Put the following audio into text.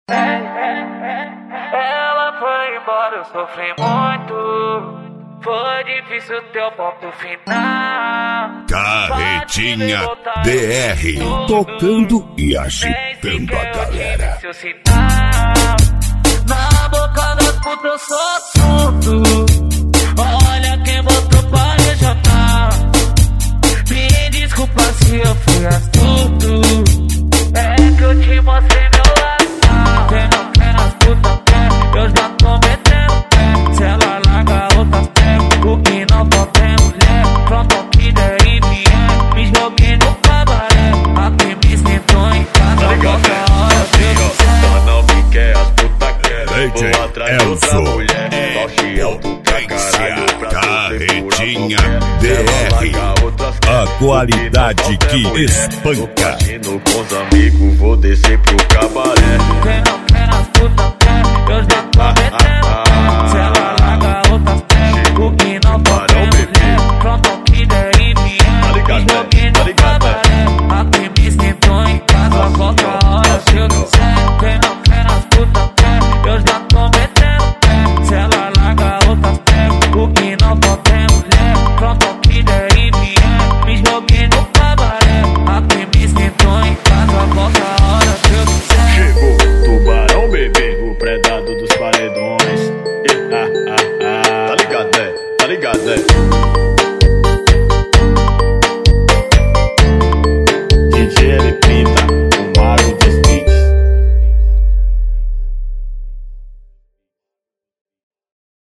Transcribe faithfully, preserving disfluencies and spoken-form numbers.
Ela foi embora, eu sofri muito. Foi difícil ter o ponto final. Carretinha D R, tocando e agitando a galera. Na boca das putas eu sou assunto. Olha quem botou pra regional. Me desculpa se eu fui astuto. É que eu te mostrei meu lado. Quem não quer as putas quer, eu já tô metendo pé. Se ela larga outras pego, o que não tô tem mulher. Pronto, que der e vier, me joguei no cabaré. Aqui me sinto em casa, qualquer hora eu sei. Ela não me quer, as putas querem. Vou atrás de outra Elson, mulher. Toque alto pra caralho, pra Carretinha D R, a qualidade que espanca. Indo com os amigos, vou descer pro cabaré. Quem não quer as putas quer, eu já tô metendo. Se ela larga outras pego, o que não tô tem mulher. Pronto, que der e vier, me joguei no cabaré. Aqui me sinto em casa, qualquer hora se eu disser. Quem não quer as putas quer, eu já tô metendo pé. Se ela larga outras pego, o que não tô tem mulher. Pronto, que der e vier, me joguei no cabaré. Aqui me sinto em casa, qualquer hora se eu disser. Chegou tubarão, bebê, o predado dos paredões. E, ah, ah, ah. Tá ligado, né? Tá ligado, né?